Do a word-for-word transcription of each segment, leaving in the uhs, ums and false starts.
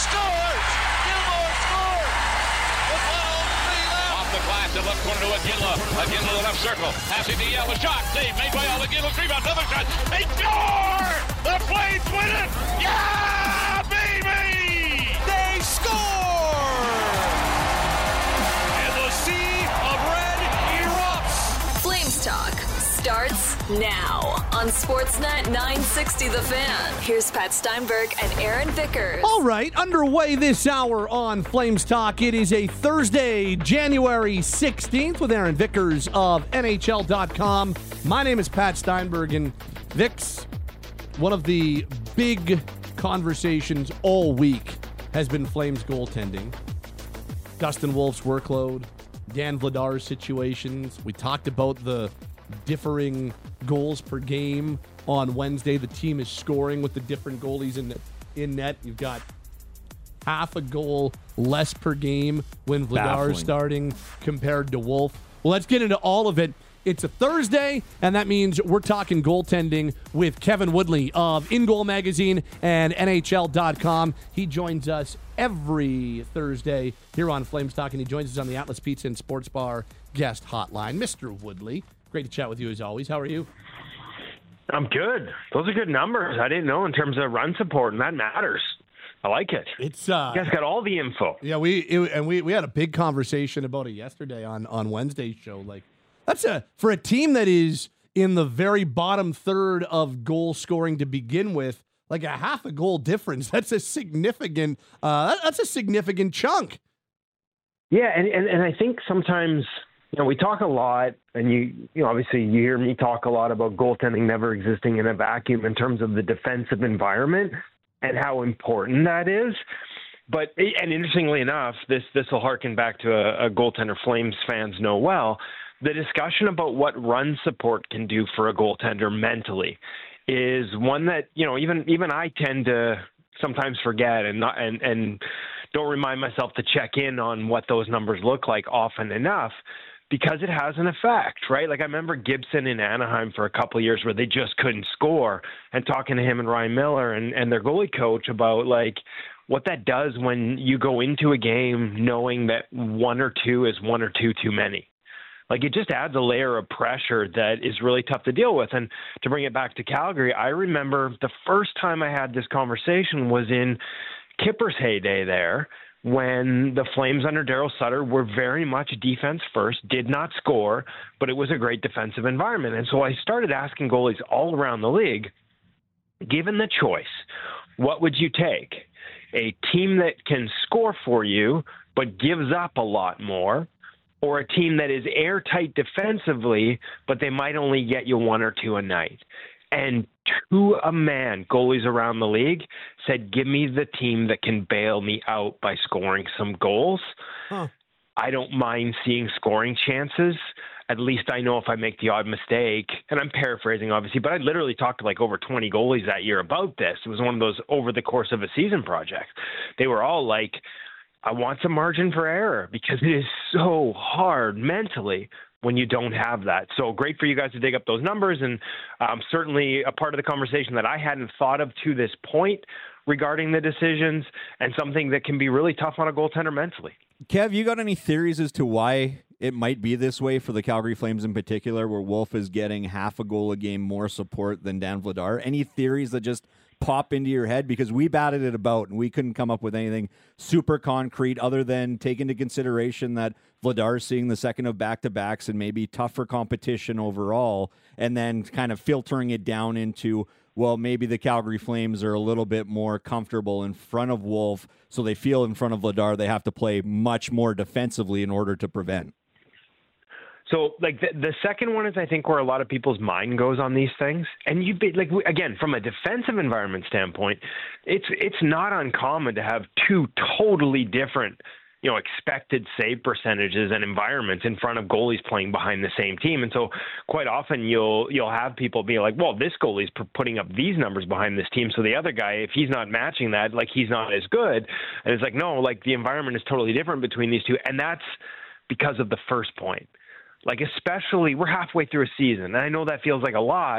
scores! Gilmore scores! With one oh three left. Off the glass, the left corner to Iginla. Iginla to the left circle. Passing to Yell, a shot. Save made by all. Iginla's rebound. Another shot. They score! The Flames win it! Yeah, baby! They score! And the sea of red erupts. Flames Talk starts now on Sportsnet nine sixty The Fan. Here's Pat Steinberg and Aaron Vickers. All right, underway this hour on Flames Talk. It is a Thursday, January sixteenth with Aaron Vickers of N H L dot com. My name is Pat Steinberg, and Vicks, one of the big conversations all week has been Flames goaltending. Dustin Wolf's workload, Dan Vladar's situations. We talked about the differing goals per game on Wednesday. The team is scoring with the different goalies in, the, in net. You've got half a goal less per game when Vladar is starting compared to Wolf. Well, let's get into all of it. It's a Thursday, and that means we're talking goaltending with Kevin Woodley of In Goal Magazine and N H L dot com. He joins us every Thursday here on Flames Talk, and he joins us on the Atlas Pizza and Sports Bar guest hotline. Mister Woodley, great to chat with you as always. How are you? I'm good. Those are good numbers. I didn't know in terms of run support, and that matters. I like it. It's uh, you guys got all the info. Yeah, we it, and we we had a big conversation about it yesterday on on Wednesday's show. Like, that's a for a team that is in the very bottom third of goal scoring to begin with, like a half a goal difference. That's a significant. Uh, that's a significant chunk. Yeah, and, and and I think sometimes, you know, we talk a lot, and you you know obviously you hear me talk a lot about goaltending never existing in a vacuum in terms of the defensive environment and how important that is. But and interestingly enough, this this will harken back to a, a goaltender Flames fans know well. The discussion about what run support can do for a goaltender mentally is one that, you know, even even I tend to sometimes forget and not and, and don't remind myself to check in on what those numbers look like often enough, because it has an effect, right? Like I remember Gibson in Anaheim for a couple of years where they just couldn't score, and talking to him and Ryan Miller and, and their goalie coach about like what that does when you go into a game knowing that one or two is one or two too many. Like it just adds a layer of pressure that is really tough to deal with. And to bring it back to Calgary, I remember the first time I had this conversation was in Kipper's heyday there, when the Flames under Daryl Sutter were very much defense first, did not score, but it was a great defensive environment. And so I started asking goalies all around the league, given the choice, what would you take? A team that can score for you but gives up a lot more, or a team that is airtight defensively, but they might only get you one or two a night? And to a man, goalies around the league said, give me the team that can bail me out by scoring some goals. Huh. I don't mind seeing scoring chances. At least I know if I make the odd mistake, and I'm paraphrasing obviously, but I literally talked to like over twenty goalies that year about this. It was one of those over the course of a season projects. They were all like, I want some margin for error, because it is so hard mentally when you don't have that. So great for you guys to dig up those numbers, and um, certainly a part of the conversation that I hadn't thought of to this point regarding the decisions, and something that can be really tough on a goaltender mentally. Kev, you got any theories as to why it might be this way for the Calgary Flames in particular, where Wolf is getting half a goal a game more support than Dan Vladar? Any theories that just pop into your head? Because we batted it about and we couldn't come up with anything super concrete other than take into consideration that Vladar is seeing the second of back-to-backs and maybe tougher competition overall, and then kind of filtering it down into, well, maybe the Calgary Flames are a little bit more comfortable in front of Wolf, so they feel in front of Vladar they have to play much more defensively in order to prevent. So, like, the, the second one is, I think, where a lot of people's mind goes on these things. And you, like, again, from a defensive environment standpoint, it's it's not uncommon to have two totally different, you know, expected save percentages and environments in front of goalies playing behind the same team. And so, quite often, you'll you'll have people be like, well, this goalie's p- putting up these numbers behind this team, so the other guy, if he's not matching that, like, he's not as good. And it's like, no, like, the environment is totally different between these two, and that's because of the first point. Like, especially, we're halfway through a season, and I know that feels like a lot,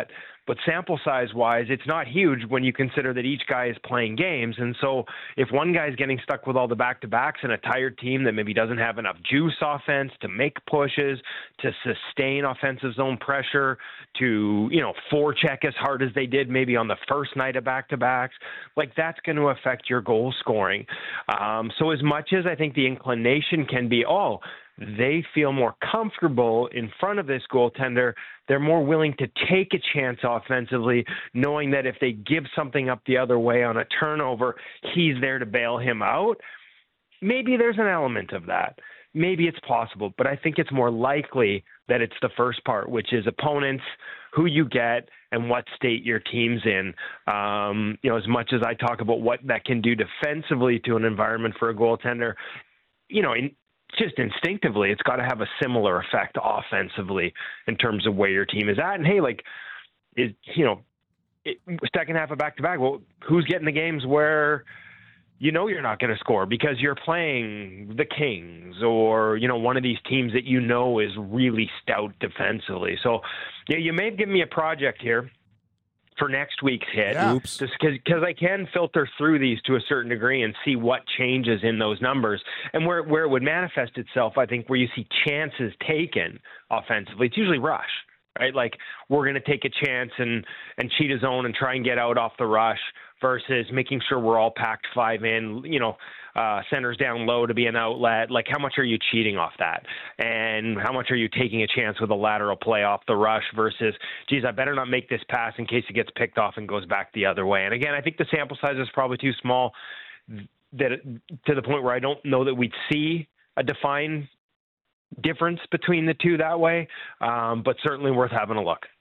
but sample size wise, it's not huge when you consider that each guy is playing games. And so if one guy's getting stuck with all the back-to-backs and a tired team that maybe doesn't have enough juice offense to make pushes, to sustain offensive zone pressure, to, you know, forecheck as hard as they did maybe on the first night of back-to-backs, like that's going to affect your goal scoring. Um, so as much as I think the inclination can be, oh, they feel more comfortable in front of this goaltender, they're more willing to take a chance offensively, knowing that if they give something up the other way on a turnover, he's there to bail him out. Maybe there's an element of that. Maybe it's possible, but I think it's more likely that it's the first part, which is opponents, who you get, and what state your team's in. Um, you know, as much as I talk about what that can do defensively to an environment for a goaltender, you know, in, just instinctively, it's got to have a similar effect offensively in terms of where your team is at. And hey, like, is, you know, it, second half of back-to-back, well, who's getting the games where you know you're not going to score because you're playing the Kings or, you know, one of these teams that you know is really stout defensively. So, yeah, you may have given me a project here for next week's hit. Yeah. Oops. Just because I can filter through these to a certain degree and see what changes in those numbers. And where, where it would manifest itself, I think, where you see chances taken offensively, it's usually rush, right? Like, we're going to take a chance and, and cheat a zone and try and get out off the rush versus making sure we're all packed five in, you know, uh, centers down low to be an outlet. Like, how much are you cheating off that? And how much are you taking a chance with a lateral play off the rush versus, geez, I better not make this pass in case it gets picked off and goes back the other way. And again, I think the sample size is probably too small that to the point where I don't know that we'd see a defined difference between the two that way, um, but certainly worth having a look.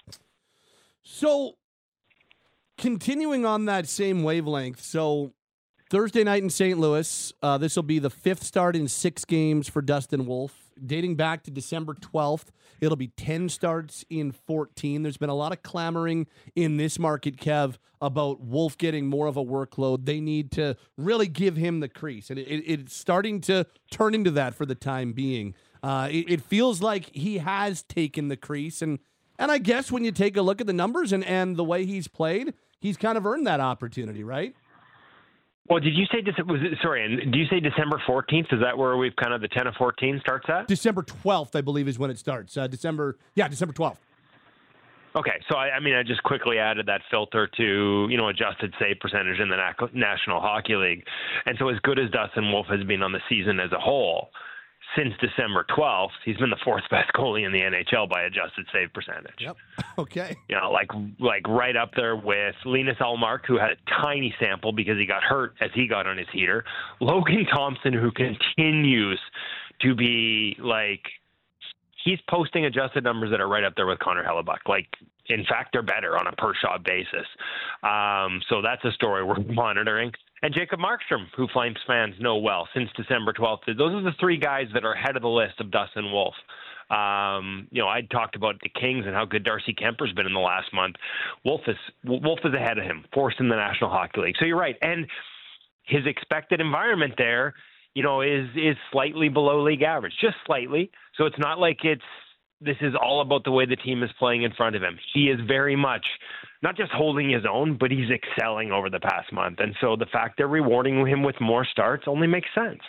So, continuing on that same wavelength, so Thursday night in Saint Louis, uh, this will be the fifth start in six games for Dustin Wolf. Dating back to December twelfth, it'll be ten starts in fourteen. There's been a lot of clamoring in this market, Kev, about Wolf getting more of a workload. They need to really give him the crease, and it, it, it's starting to turn into that for the time being. Uh, it, it feels like he has taken the crease, and and I guess when you take a look at the numbers and, and the way he's played, he's kind of earned that opportunity, right? Well, did you say, was it, sorry, and do you say December fourteenth? Is that where we've kind of the ten of fourteen starts at? December twelfth, I believe, is when it starts. Uh, December, yeah, December twelfth. Okay, so I, I mean, I just quickly added that filter to, you know, adjusted save percentage in the Na- National Hockey League. And so as good as Dustin Wolf has been on the season as a whole, since December twelfth, he's been the fourth best goalie in the N H L by adjusted save percentage. Yep. Okay. You know, like like right up there with Linus Ullmark, who had a tiny sample because he got hurt as he got on his heater. Logan Thompson, who continues to be like, he's posting adjusted numbers that are right up there with Connor Hellebuck. Like, in fact, they're better on a per shot basis. Um, so that's a story we're monitoring. And Jacob Markstrom, who Flames fans know well since December twelfth. Those are the three guys that are ahead of the list of Dustin Wolf. Um, you know, I talked about the Kings and how good Darcy Kemper's been in the last month. Wolf is Wolf is ahead of him, fourth in the National Hockey League. So you're right. And his expected environment there, you know, is is slightly below league average, just slightly. So it's not like it's this is all about the way the team is playing in front of him. He is very much not just holding his own, but he's excelling over the past month. And so the fact they're rewarding him with more starts only makes sense.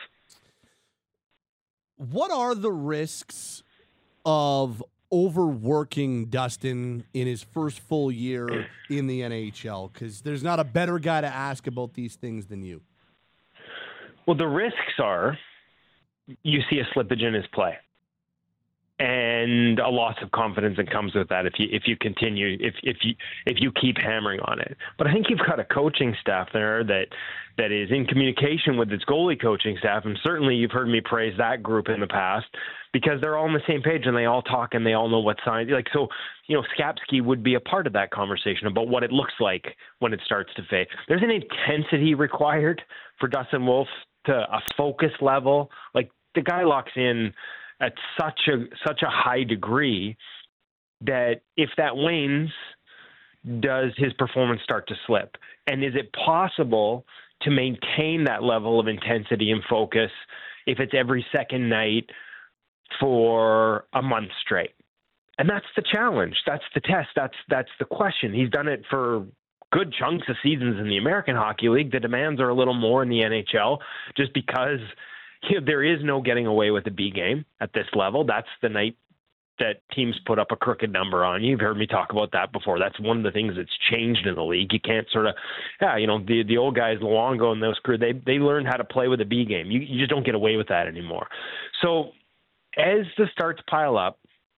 What are the risks of overworking Dustin in his first full year in the N H L? Because there's not a better guy to ask about these things than you. Well, the risks are you see a slippage in his play. And a loss of confidence that comes with that if you if you continue if if you if you keep hammering on it. But I think you've got a coaching staff there that that is in communication with its goalie coaching staff, and certainly you've heard me praise that group in the past because they're all on the same page and they all talk and they all know what signs. Like so, you know, Skapski would be a part of that conversation about what it looks like when it starts to fade. There's an intensity required for Dustin Wolf to a focus level. Like the guy locks in at such a such a high degree that if that wanes, does his performance start to slip? And is it possible to maintain that level of intensity and focus if it's every second night for a month straight? And that's the challenge. That's the test. That's that's the question. He's done it for good chunks of seasons in the American Hockey League. The demands are a little more in the N H L just because you know, there is no getting away with a B game at this level. That's the night that teams put up a crooked number on you. You've heard me talk about that before. That's one of the things that's changed in the league. You can't sort of, yeah, you know, the the old guys, Luongo and those crew, they they learned how to play with a B game. You, you just don't get away with that anymore. So as the starts pile up,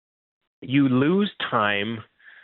you lose time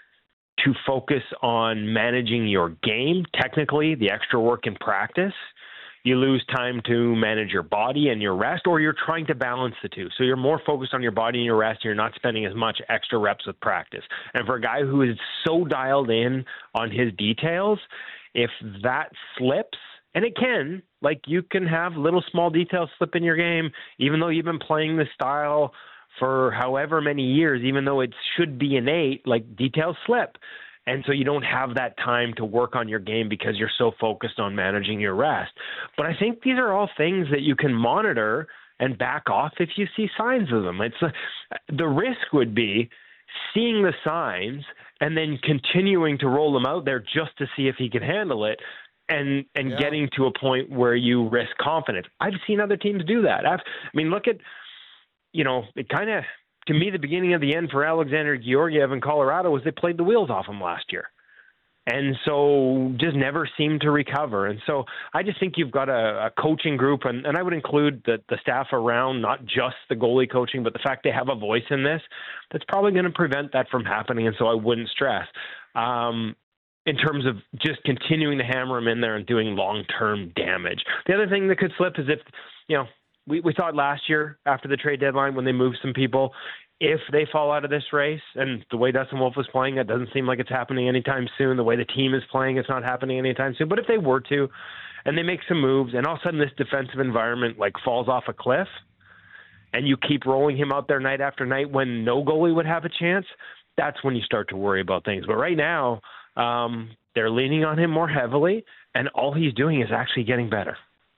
to focus on managing your game, technically, the extra work in practice. You lose time to manage your body and your rest, or you're trying to balance the two. So you're more focused on your body and your rest, and you're not spending as much extra reps with practice. And for a guy who is so dialed in on his details, if that slips, and it can, like you can have little small details slip in your game, even though you've been playing this style for however many years, even though it should be innate, like details slip. And so you don't have that time to work on your game because you're so focused on managing your rest. But I think these are all things that you can monitor and back off if you see signs of them. It's uh, the risk would be seeing the signs and then continuing to roll them out there just to see if he can handle it, and and yeah. getting to a point where you risk confidence. I've seen other teams do that. I've, I mean, look at, you know, it kind of, to me, the beginning of the end for Alexander Georgiev in Colorado was they played the wheels off him last year. And so just never seemed to recover. And so I just think you've got a, a coaching group, and, and I would include the, the staff around, not just the goalie coaching, but the fact they have a voice in this, that's probably going to prevent that from happening. And so I wouldn't stress um, in terms of just continuing to hammer him in there and doing long-term damage. The other thing that could slip is if, you know, We we thought last year after the trade deadline when they moved some people, if they fall out of this race, and the way Dustin Wolf was playing, it doesn't seem like it's happening anytime soon. The way the team is playing, it's not happening anytime soon. But if they were to, and they make some moves, and all of a sudden this defensive environment like falls off a cliff, and you keep rolling him out there night after night when no goalie would have a chance, that's when you start to worry about things. But right now, um, they're leaning on him more heavily, and all he's doing is actually getting better.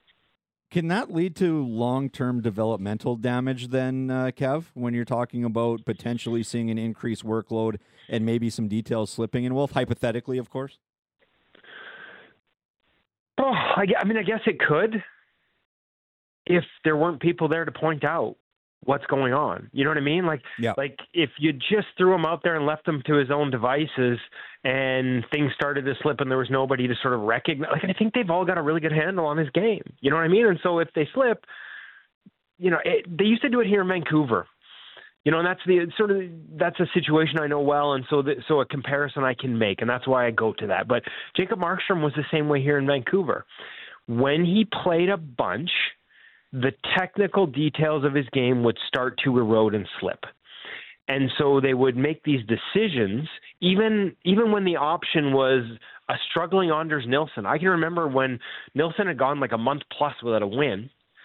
Can that lead to long-term developmental damage then, uh, Kev, when you're talking about potentially seeing an increased workload and maybe some details slipping in Wolf, hypothetically, of course? Oh, I, I mean, I guess it could if there weren't people there to point out what's going on. You know what I mean? Like, yeah. like if you just threw him out there and left him to his own devices and things started to slip and there was nobody to sort of recognize, like, I think they've all got a really good handle on his game. You know what I mean? And so if they slip, you know, it, they used to do it here in Vancouver, you know, and that's the sort of, that's a situation I know well. And so, that, so a comparison I can make, and that's why I go to that. But Jacob Markstrom was the same way here in Vancouver. When he played a bunch, the technical details of his game would start to erode and slip. And so they would make these decisions, even even when the option was a struggling Anders Nilsson. I can remember when Nilsson had gone like a month plus without a win,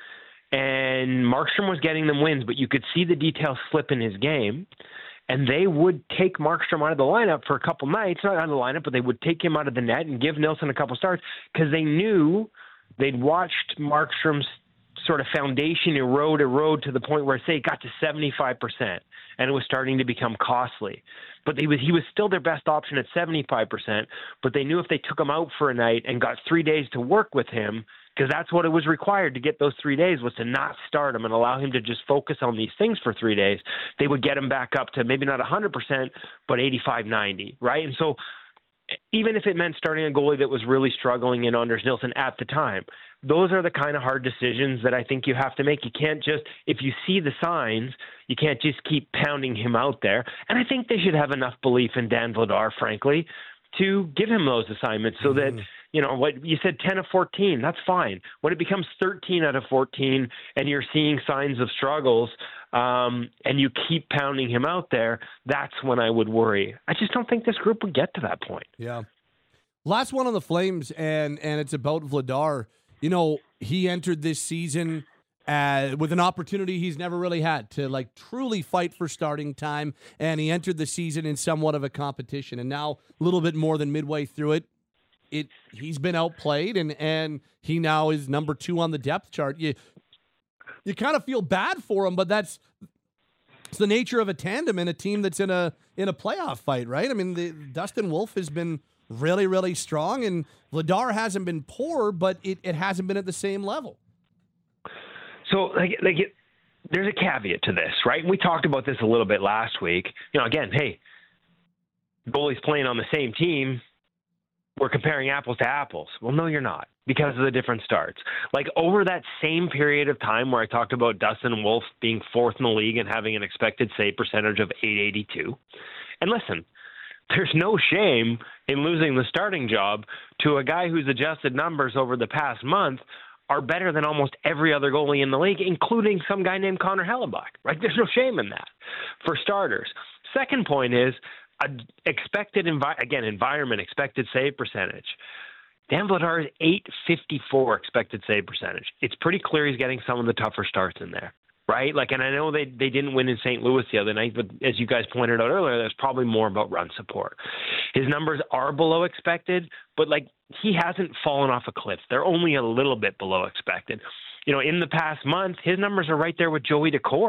and Markstrom was getting them wins, but you could see the details slip in his game, and they would take Markstrom out of the lineup for a couple nights, not out of the lineup, but they would take him out of the net and give Nilsson a couple starts because they knew they'd watched Markstrom's sort of foundation erode, erode to the point where, say, it got to seventy-five percent, and it was starting to become costly. But he was, he was still their best option at seventy-five percent, but they knew if they took him out for a night and got three days to work with him, because that's what it was required to get those three days, was to not start him and allow him to just focus on these things for three days, they would get him back up to maybe not one hundred percent, but eighty-five, ninety, right? And so even if it meant starting a goalie that was really struggling in Anders Nilsson at the time, those are the kind of hard decisions that I think you have to make. You can't just, if you see the signs, you can't just keep pounding him out there. And I think they should have enough belief in Dan Vladar, frankly, to give him those assignments so mm-hmm. that, you know, what you said, ten of fourteen, that's fine. When it becomes thirteen out of fourteen and you're seeing signs of struggles um, and you keep pounding him out there, that's when I would worry. I just don't think this group would get to that point. Yeah. Last one on the Flames, and and it's about Vladar. You know, he entered this season uh, with an opportunity he's never really had to, like, truly fight for starting time, and he entered the season in somewhat of a competition, and now a little bit more than midway through it, it he's been outplayed, and, and he now is number two on the depth chart. You, you kind of feel bad for him, but that's it's the nature of a tandem in a team that's in a in a playoff fight, right? I mean, the, Dustin Wolf has been really, really strong, and Vladar hasn't been poor, but it, it hasn't been at the same level. So, like, like it, there's a caveat to this, right? We talked about this a little bit last week. You know, again, hey, goalies playing on the same team, we're comparing apples to apples. Well, no, you're not, because of the different starts. Like, over that same period of time where I talked about Dustin Wolf being fourth in the league and having an expected save percentage of eight eighty-two. And listen, there's no shame in losing the starting job to a guy whose adjusted numbers over the past month are better than almost every other goalie in the league, including some guy named Connor Hellebuyck, right? There's no shame in that, for starters. Second point is, uh, expected, envi- again, environment, expected save percentage. Dan Vladar is eight fifty-four expected save percentage. It's pretty clear he's getting some of the tougher starts in there, right? Like, and I know they, they didn't win in Saint Louis the other night, but as you guys pointed out earlier, there's probably more about run support. His numbers are below expected, but, like, he hasn't fallen off a cliff. They're only a little bit below expected. You know, in the past month, his numbers are right there with Joey Daccord,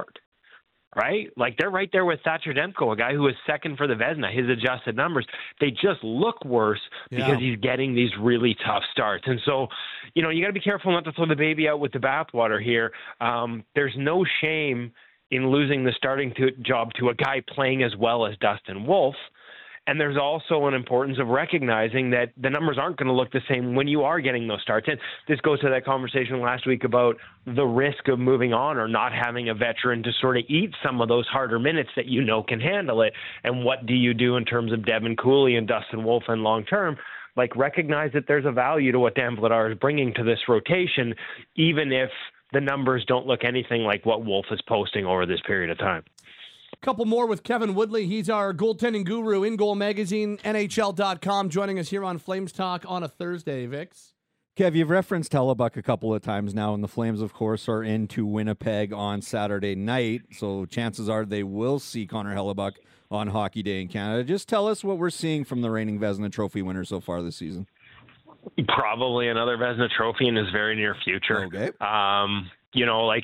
right? Like, they're right there with Thatcher Demko, a guy who was second for the Vezina. His adjusted numbers, they just look worse because yeah. he's getting these really tough starts. And so, you know, you got to be careful not to throw the baby out with the bathwater here. Um, there's no shame in losing the starting to, job to a guy playing as well as Dustin Wolf. And there's also an importance of recognizing that the numbers aren't going to look the same when you are getting those starts. And this goes to that conversation last week about the risk of moving on or not having a veteran to sort of eat some of those harder minutes that you know can handle it. And what do you do in terms of Devin Cooley and Dustin Wolf and long term? Like, recognize that there's a value to what Dan Vladar is bringing to this rotation, even if the numbers don't look anything like what Wolf is posting over this period of time. Couple more with Kevin Woodley. He's our goaltending guru, In Goal Magazine, N H L dot com, joining us here on Flames Talk on a Thursday, Vix. Kev, you've referenced Hellebuyck a couple of times now, and the Flames, of course, are into Winnipeg on Saturday night, so chances are they will see Connor Hellebuyck on Hockey Day in Canada. Just tell us what we're seeing from the reigning Vezina Trophy winner so far this season. Probably another Vezina Trophy in his very near future. Okay. Um, you know, like,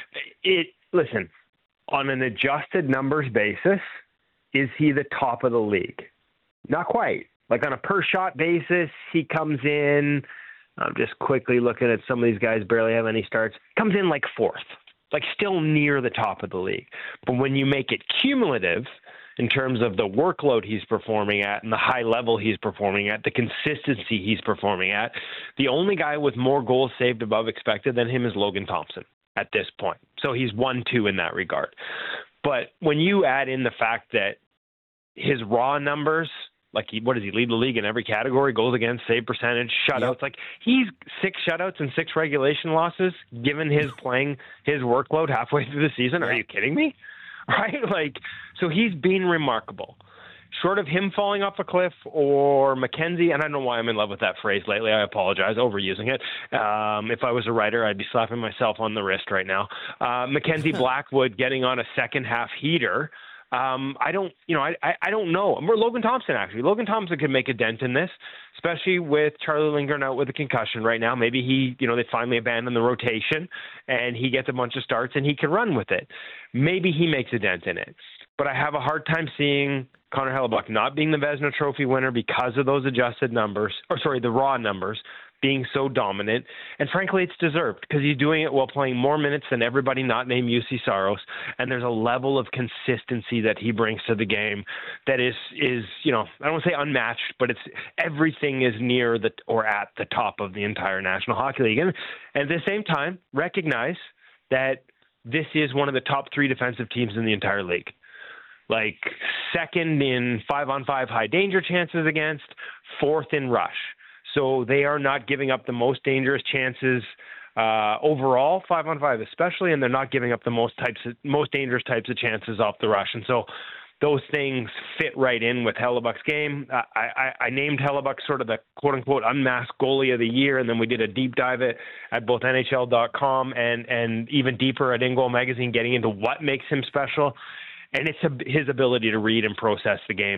it, listen, on an adjusted numbers basis, is he the top of the league? Not quite. Like, on a per shot basis, he comes in, I'm just quickly looking at some of these guys barely have any starts, comes in like fourth, like still near the top of the league. But when you make it cumulative in terms of the workload he's performing at and the high level he's performing at, the consistency he's performing at, the only guy with more goals saved above expected than him is Logan Thompson at this point. So he's one two in that regard. But when you add in the fact that his raw numbers, like, he, what does he lead the league in every category? Goals against, save percentage, shutouts. Yep. Like, he's six shutouts and six regulation losses, given his playing his workload halfway through the season. Are you kidding me? Right? Like, so he's been remarkable. Short of him falling off a cliff or Mackenzie, and I don't know why I'm in love with that phrase lately. I apologize, overusing it. Um, if I was a writer, I'd be slapping myself on the wrist right now. Uh, Mackenzie Blackwood getting on a second half heater. Um, I don't, you know, I, I, I don't know. Or Logan Thompson, actually. Logan Thompson could make a dent in this, especially with Charlie Lindgren out with a concussion right now. Maybe he, you know, they finally abandon the rotation and he gets a bunch of starts and he can run with it. Maybe he makes a dent in it. But I have a hard time seeing Connor Hellebuyck not being the Vezina Trophy winner because of those adjusted numbers, or sorry, the raw numbers being so dominant. And frankly, it's deserved because he's doing it while playing more minutes than everybody not named U C Saros. And there's a level of consistency that he brings to the game that is, is, you know, I don't want to say unmatched, but it's everything is near the or at the top of the entire National Hockey League. And, and at the same time, recognize that this is one of the top three defensive teams in the entire league. Like, second in five-on-five high danger chances against, fourth in rush. So they are not giving up the most dangerous chances uh, overall, five-on-five especially, and they're not giving up the most types of, most dangerous types of chances off the rush. And so those things fit right in with Hellebuyck's game. I, I, I named Hellebuyck sort of the quote-unquote unmasked goalie of the year, and then we did a deep dive at, at both N H L dot com and, and even deeper at In Goal Magazine, getting into what makes him special. And it's a, his ability to read and process the game.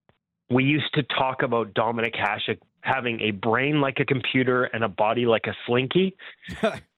We used to talk about Dominik Hasek having a brain like a computer and a body like a slinky.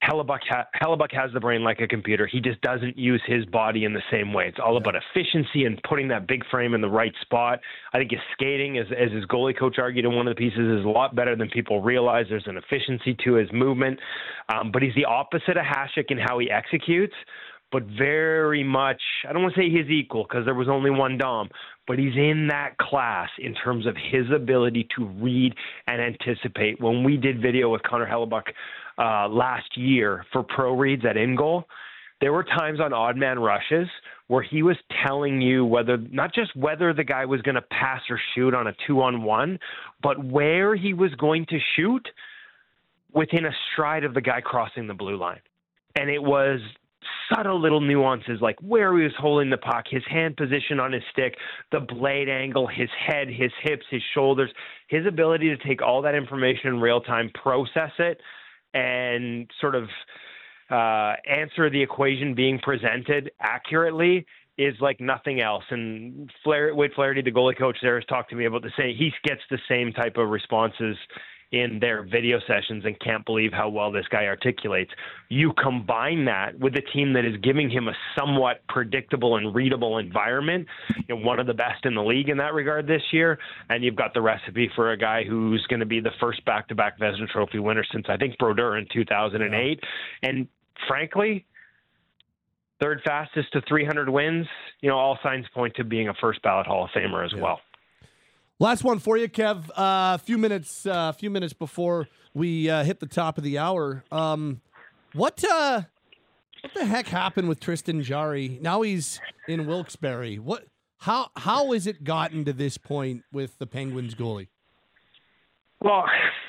Hellebuck, ha- Hellebuck has the brain like a computer. He just doesn't use his body in the same way. It's all about efficiency and putting that big frame in the right spot. I think his skating, as, as his goalie coach argued in one of the pieces, is a lot better than people realize. There's an efficiency to his movement. Um, but he's the opposite of Hasek in how he executes, but very much, I don't want to say his equal because there was only one Dom, but he's in that class in terms of his ability to read and anticipate. When we did video with Connor Hellebuck uh, last year for pro reads at InGoal, there were times on odd man rushes where he was telling you whether, not just whether the guy was going to pass or shoot on a two-on-one, but where he was going to shoot within a stride of the guy crossing the blue line. And it was subtle little nuances like where he was holding the puck, his hand position on his stick, the blade angle, his head, his hips, his shoulders, his ability to take all that information in real time, process it, and sort of uh, answer the equation being presented accurately is like nothing else. And Flair, Wade Flaherty, the goalie coach there, has talked to me about the same. He gets the same type of responses in their video sessions and can't believe how well this guy articulates. You combine that with a team that is giving him a somewhat predictable and readable environment, you know, one of the best in the league in that regard this year, and you've got the recipe for a guy who's going to be the first back-to-back Vezina Trophy winner since, I think, Brodeur in two thousand eight. Yeah. And frankly, third fastest to three hundred wins, you know, all signs point to being a first-ballot Hall of Famer as yeah. well. Last one for you, Kev. A uh, few minutes, a uh, few minutes before we uh, hit the top of the hour. Um, what, uh, what the heck happened with Tristan Jarry? Now he's in Wilkes-Barre. What? How? How has it gotten to this point with the Penguins goalie? Well,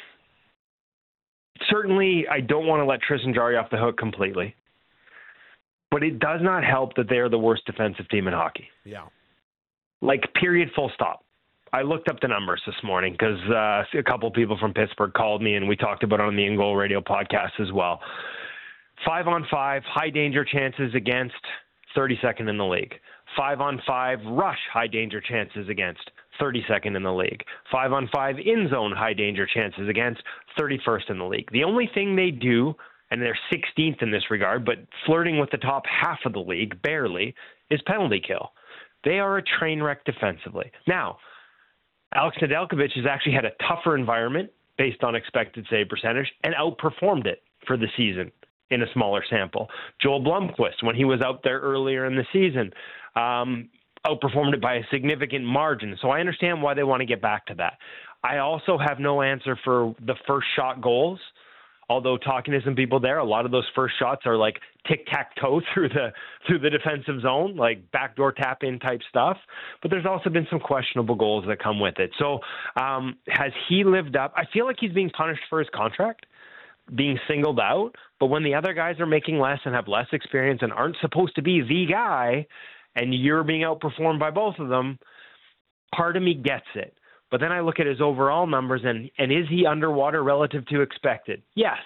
certainly, I don't want to let Tristan Jarry off the hook completely, but it does not help that they are the worst defensive team in hockey. Yeah. Like, period. Full stop. I looked up the numbers this morning because uh, a couple of people from Pittsburgh called me and we talked about it on the InGoal radio podcast as well. Five on five, high danger chances against, thirty-second in the league. Five on five, rush high danger chances against, thirty-second in the league. Five on five, in zone high danger chances against, thirty-first in the league. The only thing they do, and they're sixteenth in this regard, but flirting with the top half of the league, barely, is penalty kill. They are a train wreck defensively. Now, Alex Nedeljkovic has actually had a tougher environment based on expected save percentage and outperformed it for the season in a smaller sample. Joel Blomqvist, when he was out there earlier in the season, um, outperformed it by a significant margin. So I understand why they want to get back to that. I also have no answer for the first shot goals. Although talking to some people there, a lot of those first shots are like tic-tac-toe through the through the defensive zone, like backdoor tap-in type stuff. But there's also been some questionable goals that come with it. So um, has he lived up? I feel like he's being punished for his contract, being singled out. But when the other guys are making less and have less experience and aren't supposed to be the guy, and you're being outperformed by both of them, part of me gets it. But then I look at his overall numbers, and, and is he underwater relative to expected? Yes,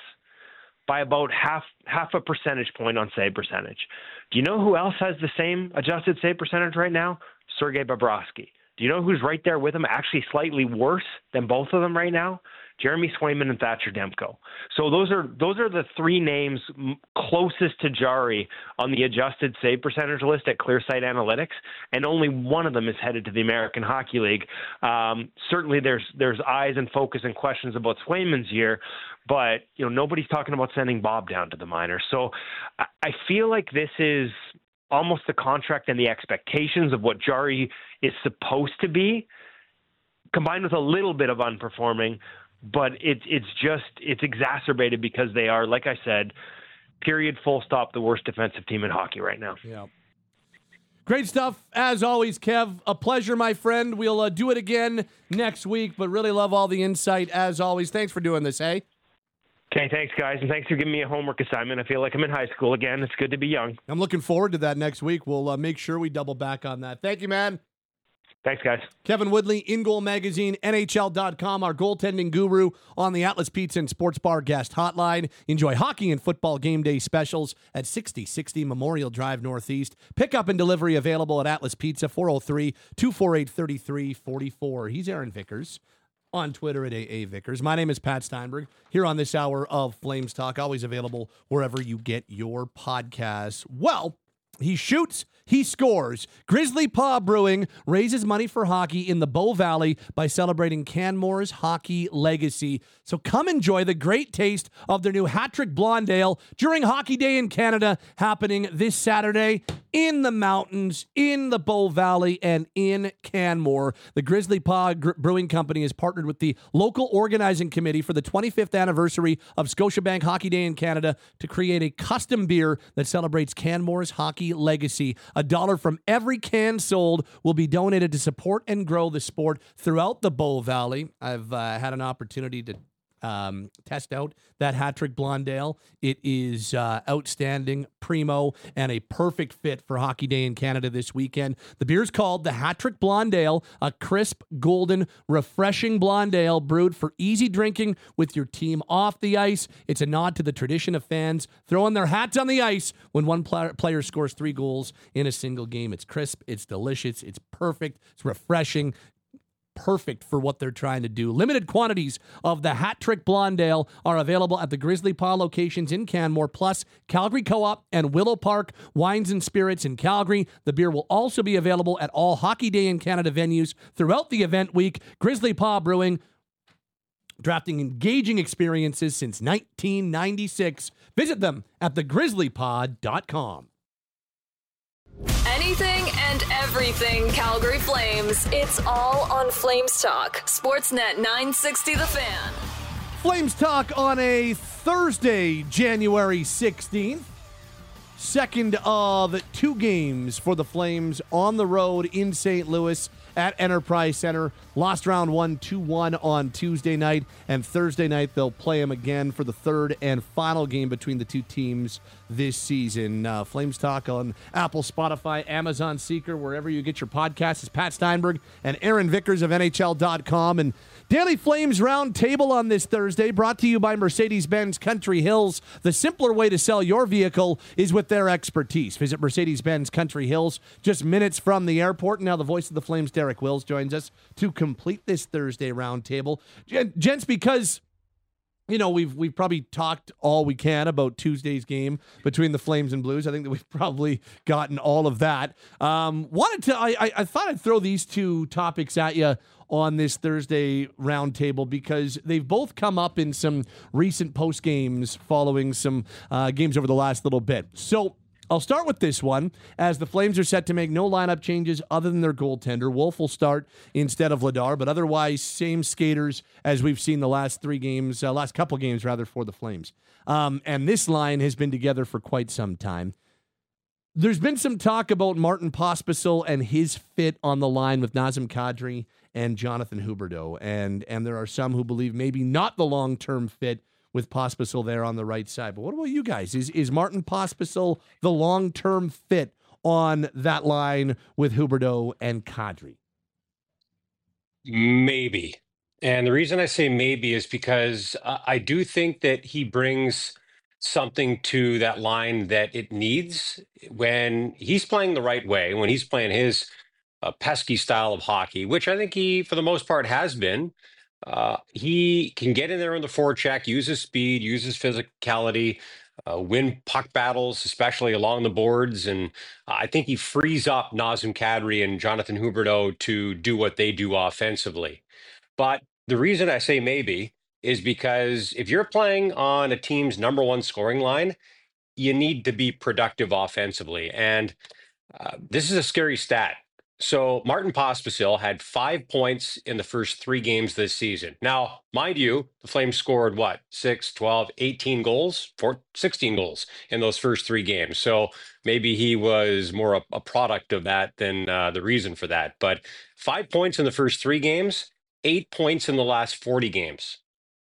by about half half a percentage point on save percentage. Do you know who else has the same adjusted save percentage right now? Sergei Bobrovsky. Do you know who's right there with him, actually slightly worse than both of them right now? Jeremy Swayman and Thatcher Demko. So those are those are the three names closest to Jarry on the adjusted save percentage list at ClearSight Analytics, and only one of them is headed to the American Hockey League. Um, certainly, there's there's eyes and focus and questions about Swayman's year, but you know nobody's talking about sending Bob down to the minors. So I, I feel like this is almost the contract and the expectations of what Jarry is supposed to be, combined with a little bit of unperforming. But it's it's just it's exacerbated because they are, like I said, period, full stop, the worst defensive team in hockey right now. Yeah. Great stuff as always, Kev. A pleasure, my friend. We'll uh, do it again next week, but really love all the insight as always. Thanks for doing this, hey? Okay, thanks, guys, and thanks for giving me a homework assignment. I feel like I'm in high school again. It's good to be young. I'm looking forward to that next week. We'll uh, make sure we double back on that. Thank you, man. Thanks, guys. Kevin Woodley, InGoal Magazine, N H L dot com, our goaltending guru on the Atlas Pizza and Sports Bar guest hotline. Enjoy hockey and football game day specials at sixty sixty Memorial Drive Northeast. Pickup and delivery available at Atlas Pizza, four oh three, two four eight, three three four four. He's Aaron Vickers. on Twitter at A A Vickers. My name is Pat Steinberg, here on this hour of Flames Talk, always available wherever you get your podcasts. Well, he shoots, he scores. Grizzly Paw Brewing raises money for hockey in the Bow Valley by celebrating Canmore's hockey legacy. So come enjoy the great taste of their new Hat-Trick Blonde Ale during Hockey Day in Canada, happening this Saturday in the mountains, in the Bow Valley, and in Canmore. The Grizzly Paw Gr- Brewing Company has partnered with the local organizing committee for the twenty-fifth anniversary of Scotiabank Hockey Day in Canada to create a custom beer that celebrates Canmore's hockey legacy. A dollar from every can sold will be donated to support and grow the sport throughout the Bow Valley. I've uh, had an opportunity to Um, test out that Hat-Trick Blonde Ale. It is uh, outstanding, primo, and a perfect fit for Hockey Day in Canada this weekend. The beer is called the Hat-Trick Blonde Ale, a crisp, golden, refreshing blonde ale brewed for easy drinking with your team off the ice. It's a nod to the tradition of fans throwing their hats on the ice when one pl- player scores three goals in a single game. It's crisp, it's delicious, it's perfect, it's refreshing. Perfect for what they're trying to do. Limited quantities of the Hat-Trick Blonde Ale are available at the Grizzly Paw locations in Canmore, plus Calgary Co-op and Willow Park Wines and Spirits in Calgary. The beer will also be available at all Hockey Day in Canada venues throughout the event week. Grizzly Paw Brewing, drafting engaging experiences since nineteen ninety-six. Visit them at the grizzly pod dot com. Anything and everything Calgary Flames. It's all on Flames Talk. Sportsnet nine sixty The Fan. Flames Talk on a Thursday, January sixteenth. Second of two games for the Flames on the road in Saint Louis at Enterprise Center. Lost round one, two one on Tuesday night, and Thursday night they'll play them again for the third and final game between the two teams this season. Uh, Flames Talk on Apple, Spotify, Amazon, Seeker, wherever you get your podcasts. It's Pat Steinberg and Aaron Vickers of N H L dot com. And Daily Flames Round Table on this Thursday, brought to you by Mercedes-Benz Country Hills. The simpler way to sell your vehicle is with their expertise. Visit Mercedes-Benz Country Hills, just minutes from the airport. And now the voice of the Flames, Derek Wills, joins us to complete this Thursday Round Table. Gents, because you know, we've we've probably talked all we can about Tuesday's game between the Flames and Blues. I think that we've probably gotten all of that. Um, wanted to, I, I I thought I'd throw these two topics at you on this Thursday roundtable because they've both come up in some recent post games following some uh, games over the last little bit. So I'll start with this one, as the Flames are set to make no lineup changes other than their goaltender. Wolf will start instead of Vladar, but otherwise same skaters as we've seen the last three games, uh, last couple games rather, for the Flames. Um, and this line has been together for quite some time. There's been some talk about Martin Pospisil and his fit on the line with Nazem Kadri and Jonathan Huberdeau, and and there are some who believe maybe not the long-term fit with Pospisil there on the right side. But what about you guys? Is is Martin Pospisil the long-term fit on that line with Huberdeau and Kadri? Maybe. And the reason I say maybe is because uh, I do think that he brings something to that line that it needs when he's playing the right way, when he's playing his uh, pesky style of hockey, which I think he, for the most part, has been. Uh, he can get in there on the forecheck, use his speed, use his physicality, uh, win puck battles, especially along the boards. And I think he frees up Nazem Kadri and Jonathan Huberdeau to do what they do offensively. But the reason I say maybe is because if you're playing on a team's number one scoring line, you need to be productive offensively. And uh, this is a scary stat. So Martin Pospisil had five points in the first three games this season. Now, mind you, the Flames scored what? six, twelve, eighteen goals, four, sixteen goals in those first three games. So maybe he was more a, a product of that than uh, the reason for that. But five points in the first three games, eight points in the last forty games.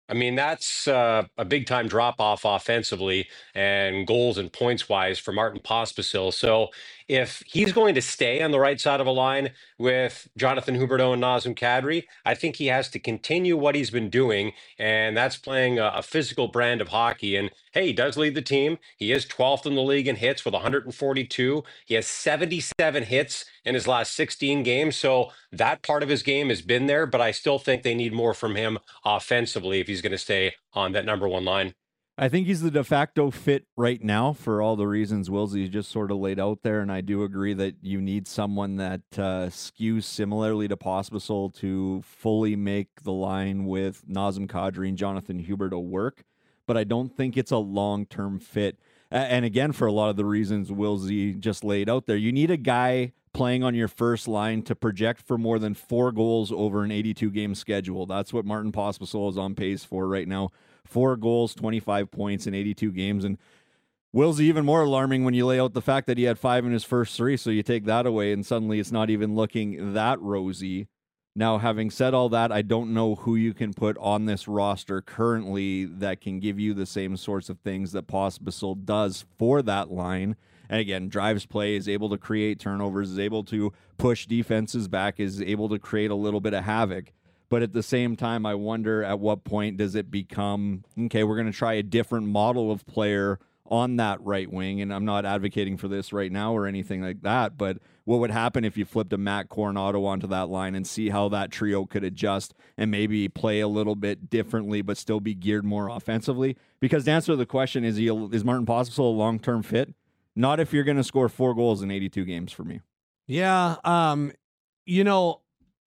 I mean, that's uh, a big time drop off offensively and goals and points wise for Martin Pospisil. So if he's going to stay on the right side of a line with Jonathan Huberdeau and Nazem Kadri, I think he has to continue what he's been doing, and that's playing a, a physical brand of hockey. And hey, he does lead the team. He is twelfth in the league in hits with one hundred forty-two. He has seventy-seven hits in his last sixteen games. So that part of his game has been there, but I still think they need more from him offensively if he's going to stay on that number one line. I think he's the de facto fit right now for all the reasons Wilsey just sort of laid out there, and I do agree that you need someone that uh, skews similarly to Pospisil to fully make the line with Nazem Kadri and Jonathan Huberdeau work, but I don't think it's a long-term fit. And again, for a lot of the reasons Wilsey just laid out there, you need a guy playing on your first line to project for more than four goals over an eighty-two game schedule. That's what Martin Pospisil is on pace for right now. Four goals, twenty-five points in eighty-two games. And Will's even more alarming when you lay out the fact that he had five in his first three. So you take that away and suddenly it's not even looking that rosy. Now, having said all that, I don't know who you can put on this roster currently that can give you the same sorts of things that Pospisil does for that line. And again, drives play, is able to create turnovers, is able to push defenses back, is able to create a little bit of havoc. But at the same time, I wonder at what point does it become, okay, we're going to try a different model of player on that right wing. And I'm not advocating for this right now or anything like that, but what would happen if you flipped a Matt Coronado onto that line and see how that trio could adjust and maybe play a little bit differently, but still be geared more offensively? Because to answer the question, is he a, is Martin Pospisil a long-term fit? Not if you're going to score four goals in eighty-two games for me. Yeah, um, you know,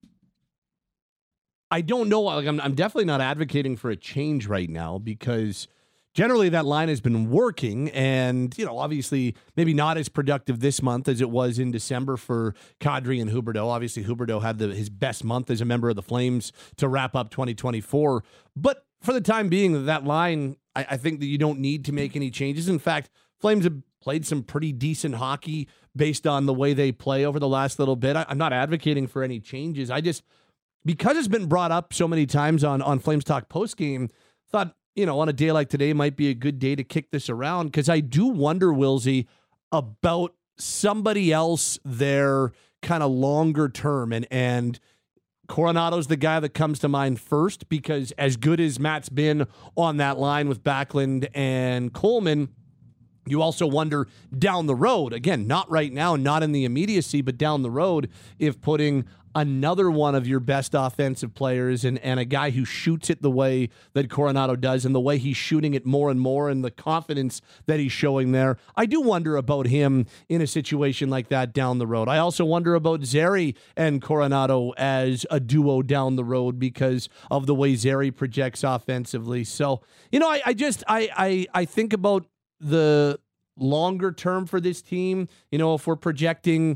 I don't know. Like, I'm, I'm definitely not advocating for a change right now because generally that line has been working and, you know, obviously maybe not as productive this month as it was in December for Kadri and Huberdeau. Obviously, Huberdeau had the, his best month as a member of the Flames to wrap up twenty twenty-four. But for the time being, that line, I, I think that you don't need to make any changes. In fact, Flames have played some pretty decent hockey based on the way they play over the last little bit. I, I'm not advocating for any changes. I just, because it's been brought up so many times on, on Flames Talk postgame, thought, you know, on a day like today might be a good day to kick this around because I do wonder, Wilsey, about somebody else there kind of longer term. And, and Coronado's the guy that comes to mind first because as good as Matt's been on that line with Backlund and Coleman, you also wonder down the road, again, not right now, not in the immediacy, but down the road, if putting another one of your best offensive players and, and a guy who shoots it the way that Coronado does and the way he's shooting it more and more and the confidence that he's showing there, I do wonder about him in a situation like that down the road. I also wonder about Zary and Coronado as a duo down the road because of the way Zary projects offensively. So, you know, I, I just, I, I, I think about the longer term for this team. You know, if we're projecting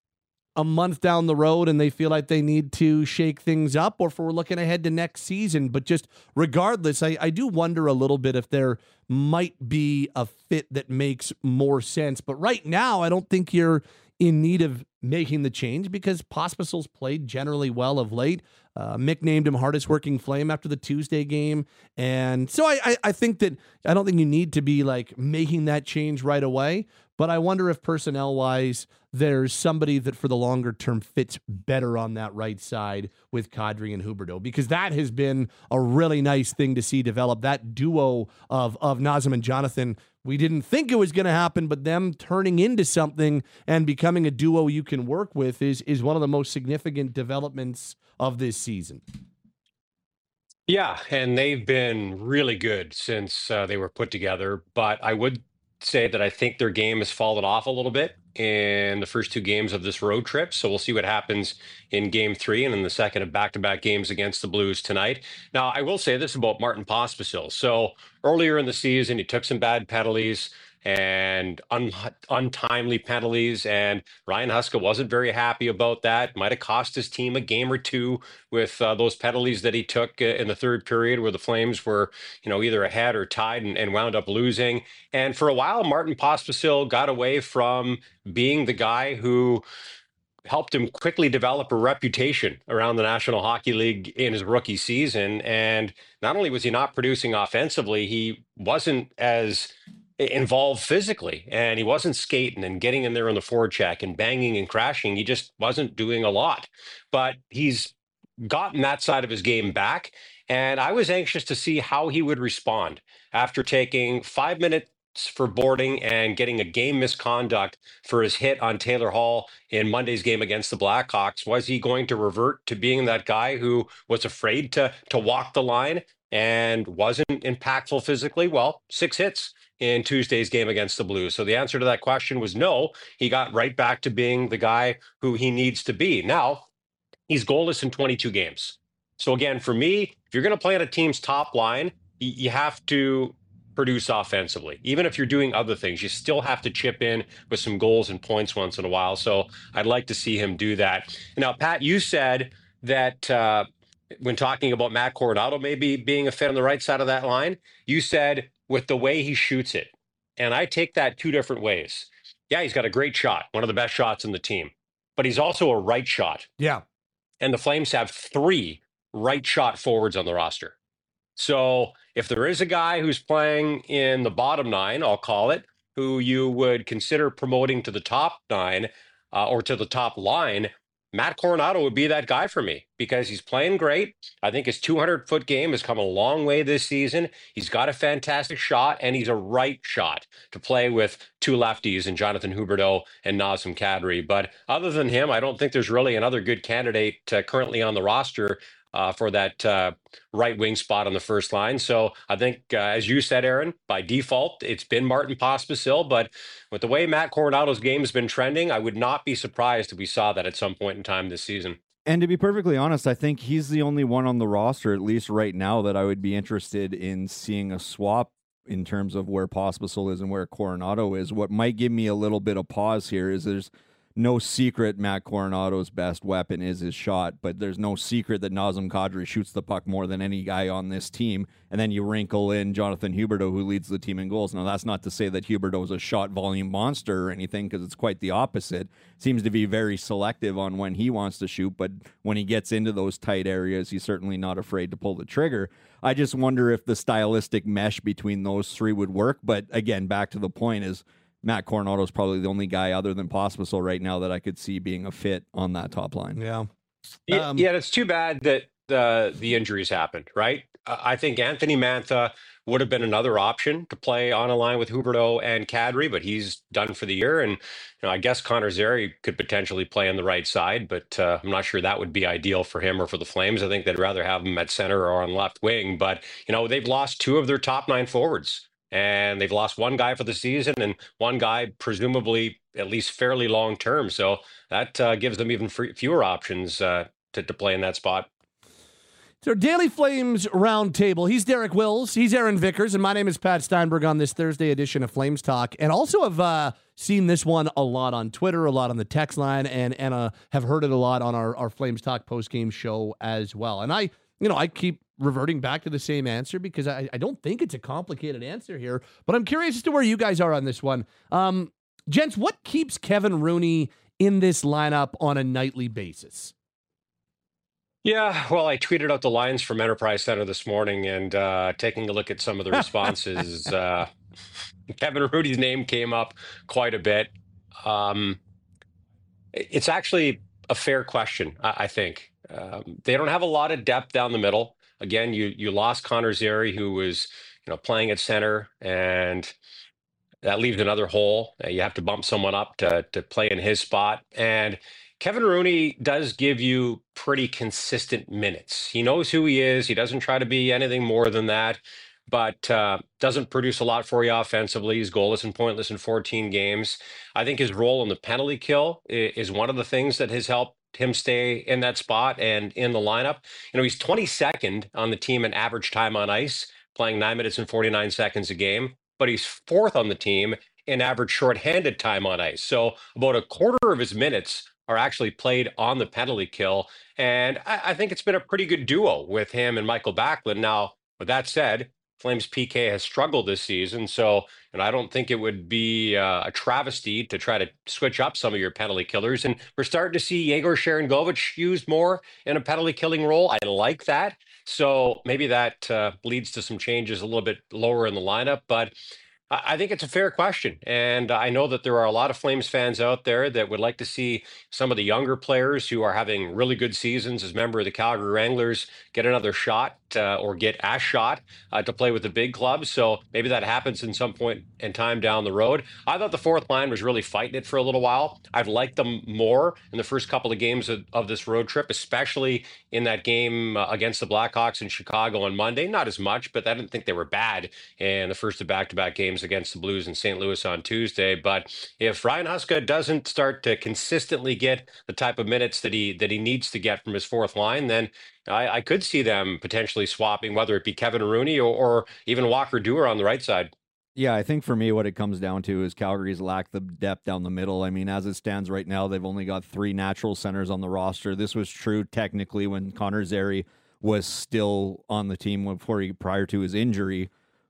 a month down the road and they feel like they need to shake things up, or if we're looking ahead to next season. But just regardless, I, I do wonder a little bit if there might be a fit that makes more sense. But right now, I don't think you're in need of making the change because Pospisil's played generally well of late. Uh, Mick named him hardest working Flame after the Tuesday game. And so I, I, I think that I don't think you need to be like making that change right away. But I wonder if personnel wise, there's somebody that for the longer term fits better on that right side with Kadri and Huberdeau, because that has been a really nice thing to see develop. That duo of, of Nazem and Jonathan, we didn't think it was going to happen, but them turning into something and becoming a duo you can work with is, is one of the most significant developments of this season. Yeah, and they've been really good since uh, they were put together, but I would say that I think their game has fallen off a little bit in the first two games of this road trip. So we'll see what happens in game three and in the second of back-to-back games against the Blues tonight. Now, I will say this about Martin Pospisil. So earlier in the season, he took some bad penalties and un- untimely penalties, and Ryan Huska wasn't very happy about that. Might have cost his team a game or two with uh, those penalties that he took uh, in the third period where the Flames were, you know, either ahead or tied and, and wound up losing. And for a while, Martin Pospisil got away from being the guy who helped him quickly develop a reputation around the National Hockey League in his rookie season. And not only was he not producing offensively, he wasn't as involved physically, and he wasn't skating and getting in there on the forecheck and banging and crashing. He just wasn't doing a lot. But he's gotten that side of his game back. And I was anxious to see how he would respond after taking five minutes for boarding and getting a game misconduct for his hit on Taylor Hall in Monday's game against the Blackhawks. Was he going to revert to being that guy who was afraid to to walk the line and wasn't impactful physically? Well, six hits in Tuesday's game against the Blues. So the answer to that question was no. He got right back to being the guy who he needs to be. Now, he's goalless in twenty-two games. So again, for me, if you're going to play on a team's top line, you have to produce offensively. Even if you're doing other things, you still have to chip in with some goals and points once in a while. So I'd like to see him do that. Now, Pat, you said that uh, when talking about Matt Coronado maybe being a fit on the right side of that line, you said with the way he shoots it. And I take that two different ways. Yeah, he's got a great shot, one of the best shots in the team, but he's also a right shot. Yeah. And the Flames have three right shot forwards on the roster. So if there is a guy who's playing in the bottom nine, I'll call it, who you would consider promoting to the top nine uh, or to the top line, Matt Coronado would be that guy for me because he's playing great. I think his two hundred foot game has come a long way this season. He's got a fantastic shot, and he's a right shot to play with two lefties in Jonathan Huberdeau and Nazem Kadri. But other than him, I don't think there's really another good candidate uh, currently on the roster Uh, for that uh, right wing spot on the first line. So I think, uh, as you said, Aaron, by default, it's been Martin Pospisil. But with the way Matt Coronado's game has been trending, I would not be surprised if we saw that at some point in time this season. And to be perfectly honest, I think he's the only one on the roster, at least right now, that I would be interested in seeing a swap in terms of where Pospisil is and where Coronado is. What might give me a little bit of pause here is there's no secret Matt Coronado's best weapon is his shot, but there's no secret that Nazem Kadri shoots the puck more than any guy on this team. And then you wrinkle in Jonathan Huberdeau, who leads the team in goals. Now, that's not to say that Huberdeau is a shot volume monster or anything, because it's quite the opposite. Seems to be very selective on when he wants to shoot, but when he gets into those tight areas, he's certainly not afraid to pull the trigger. I just wonder if the stylistic mesh between those three would work. But again, back to the point is, Matt Coronado is probably the only guy other than Pospisil right now that I could see being a fit on that top line. Yeah. Yeah, Um, yeah, it's too bad that uh, the injuries happened, right? Uh, I think Anthony Mantha would have been another option to play on a line with Huberdeau and Kadri, but he's done for the year. And you know, I guess Connor Zary could potentially play on the right side, but uh, I'm not sure that would be ideal for him or for the Flames. I think they'd rather have him at center or on left wing. But you know, they've lost two of their top nine forwards. And they've lost one guy for the season and one guy presumably at least fairly long term. So that uh, gives them even free, fewer options uh, to, to play in that spot. It's our Daily Flames Roundtable. He's Derek Wills. He's Aaron Vickers. And my name is Pat Steinberg on this Thursday edition of Flames Talk. And also have uh, seen this one a lot on Twitter, a lot on the text line, and, and uh, have heard it a lot on our, our Flames Talk postgame show as well. And I, you know, I keep reverting back to the same answer because I, I don't think it's a complicated answer here, but I'm curious as to where you guys are on this one. Um, gents, what keeps Kevin Rooney in this lineup on a nightly basis? Yeah, well, I tweeted out the lines from Enterprise Center this morning, and uh, taking a look at some of the responses, uh, Kevin Rooney's name came up quite a bit. Um, it's actually a fair question, I, I think. Um, they don't have a lot of depth down the middle. Again, you you lost Connor Zary, who was you know playing at center, and that leaves another hole. Uh, you have to bump someone up to to play in his spot. And Kevin Rooney does give you pretty consistent minutes. He knows who he is. He doesn't try to be anything more than that, but uh, doesn't produce a lot for you offensively. He's goalless and pointless in fourteen games. I think his role in the penalty kill is one of the things that has helped him stay in that spot and in the lineup. You know, he's twenty-second on the team in average time on ice, playing nine minutes and forty-nine seconds a game, but he's fourth on the team in average shorthanded time on ice. So about a quarter of his minutes are actually played on the penalty kill. And I, I think it's been a pretty good duo with him and Michael Backlund. Now, with that said, Flames P K has struggled this season. So, and I don't think it would be uh, a travesty to try to switch up some of your penalty killers. And we're starting to see Yegor Sharangovich used more in a penalty killing role. I like that. So maybe that uh, leads to some changes a little bit lower in the lineup. But I think it's a fair question. And I know that there are a lot of Flames fans out there that would like to see some of the younger players who are having really good seasons as member of the Calgary Wranglers get another shot uh, or get a shot uh, to play with the big clubs. So maybe that happens in some point in time down the road. I thought the fourth line was really fighting it for a little while. I've liked them more in the first couple of games of, of this road trip, especially in that game uh, against the Blackhawks in Chicago on Monday. Not as much, but I didn't think they were bad in the first of back-to-back games against the Blues in Saint Louis on Tuesday. But if Ryan Huska doesn't start to consistently get the type of minutes that he that he needs to get from his fourth line, then I, I could see them potentially swapping, whether it be Kevin Rooney or, or even Walker Duehr on the right side. Yeah, I think for me, what it comes down to is Calgary's lack the depth down the middle. I mean, as it stands right now, they've only got three natural centers on the roster. This was true technically when Connor Zary was still on the team before he, prior to his injury.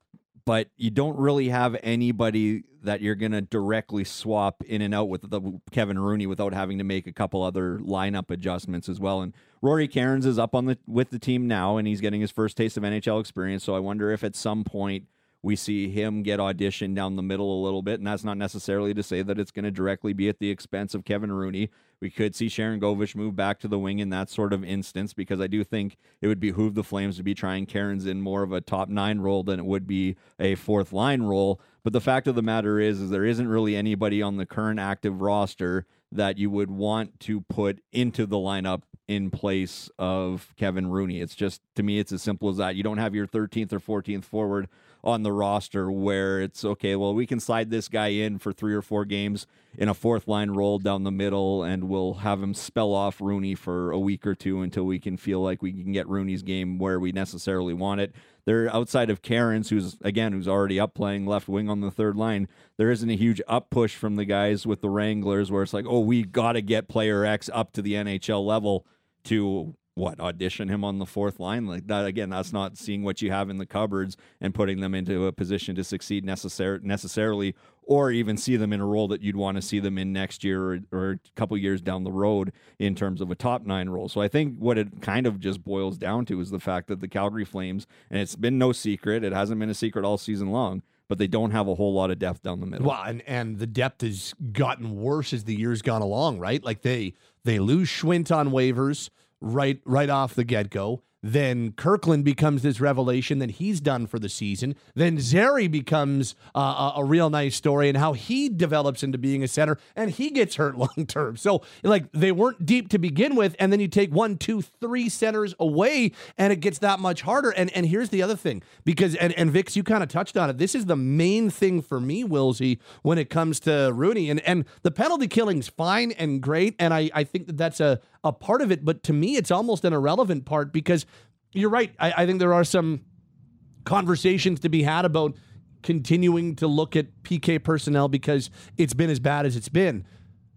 But you don't really have anybody that you're going to directly swap in and out with the Kevin Rooney without having to make a couple other lineup adjustments as well. And Rory Cairns is up on the with the team now, and he's getting his first taste of N H L experience. So I wonder if at some point we see him get auditioned down the middle a little bit, and that's not necessarily to say that it's going to directly be at the expense of Kevin Rooney. We could see Sharangovich move back to the wing in that sort of instance, because I do think it would behoove the Flames to be trying Cairns in more of a top nine role than it would be a fourth line role. But the fact of the matter is, is there isn't really anybody on the current active roster that you would want to put into the lineup in place of Kevin Rooney. It's just, to me, it's as simple as that. You don't have your thirteenth or fourteenth forward on the roster where it's, okay, well, we can slide this guy in for three or four games in a fourth line role down the middle, and we'll have him spell off Rooney for a week or two until we can feel like we can get Rooney's game where we necessarily want it. They're outside of Cairns, who's, again, who's already up playing left wing on the third line. There isn't a huge up push from the guys with the Wranglers where it's like, oh, we got to get player X up to the N H L level to what, audition him on the fourth line? Like that, again, that's not seeing what you have in the cupboards and putting them into a position to succeed necessar- necessarily, or even see them in a role that you'd want to see them in next year or, or a couple years down the road in terms of a top nine role. So I think what it kind of just boils down to is the fact that the Calgary Flames, and it's been no secret, it hasn't been a secret all season long, but they don't have a whole lot of depth down the middle. Well, and, and the depth has gotten worse as the years gone along, right? Like they they lose Schwint on waivers right right off the get-go. Then Kirkland becomes this revelation that he's done for the season. Then Zary becomes uh, a, a real nice story and how he develops into being a center, and he gets hurt long-term. So, like, they weren't deep to begin with, and then you take one, two, three centers away, and it gets that much harder. And and here's the other thing, because, and, and Vix, you kind of touched on it. This is the main thing for me, Wilsey, when it comes to Rooney. And, and the penalty killing's fine and great, and I, I think that that's a, a part of it, but to me, it's almost an irrelevant part, because you're right. I, I think there are some conversations to be had about continuing to look at P K personnel because it's been as bad as it's been.